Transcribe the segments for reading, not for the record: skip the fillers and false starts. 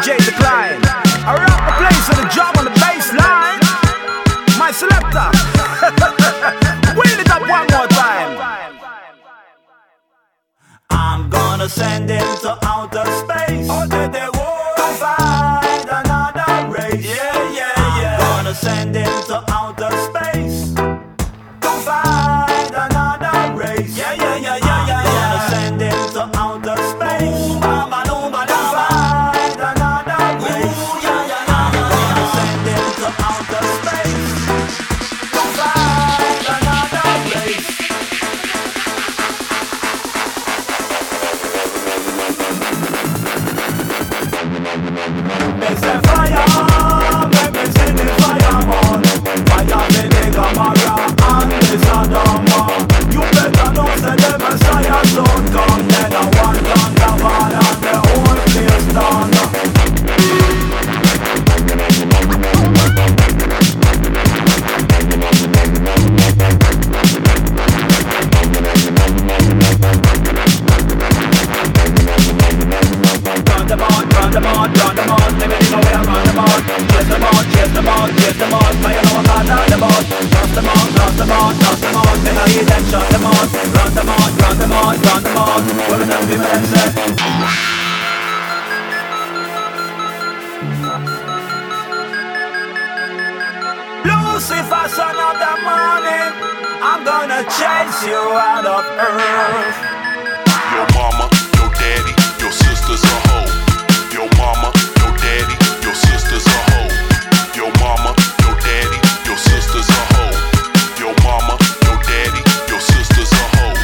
DJ Decline. I rock the place with the drum on the bass line. My selector. Wheel it up one more time. I'm gonna send him to outer space. Oh, they won't find another race. I'm gonna send him to outer space. Don't find another race. I'm gonna send him to outer space. Don't find another race. I'm gonna send him to outer space. Don't find another race. It's a fire, make me see the fire on. Fire the nigga Mara and the Saddam. You better know say the Messiah soon come. Then I want on the ball and the whole place done. Run them on, let me know where I run them on. Chase them on, fire know I'm bad on the boat. Toss them on, then I hear them shot them on. Run them on, what do them women say? Lucifer, son of the morning, I'm gonna chase you out of earth. Your mama, your daddy, your sister's a hoe. Your mama, your daddy, your sister's a hoe. Your mama, your daddy, your sister's a hoe. Your mama, your daddy, your sister's a hoe.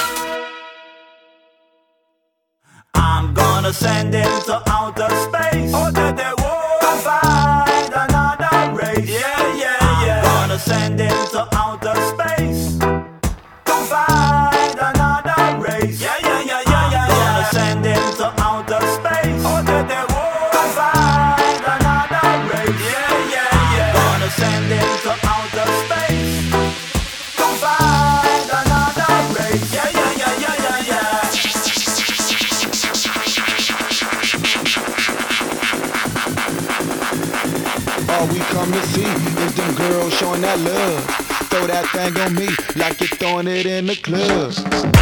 I'm gonna send him to outer space. Oh, they won't find another race. I'm gonna send him to outer space. Don't find another race. I'm gonna send him to outer space. Oh, they won't find another race. I'm gonna send him to outer space. Don't find another race. All we come to see is them girls showing that love. Throw that thing on me like you're throwing it in the club.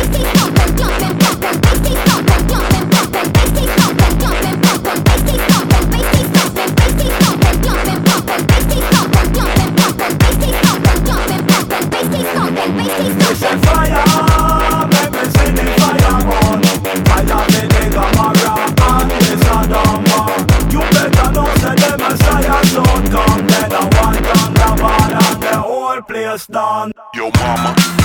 It's a fire, make me see the fire on. Fire the nigga Mara and the Saddam. You better know say the Messiah soon come. Then I want on the ball and the whole place done. Your mama,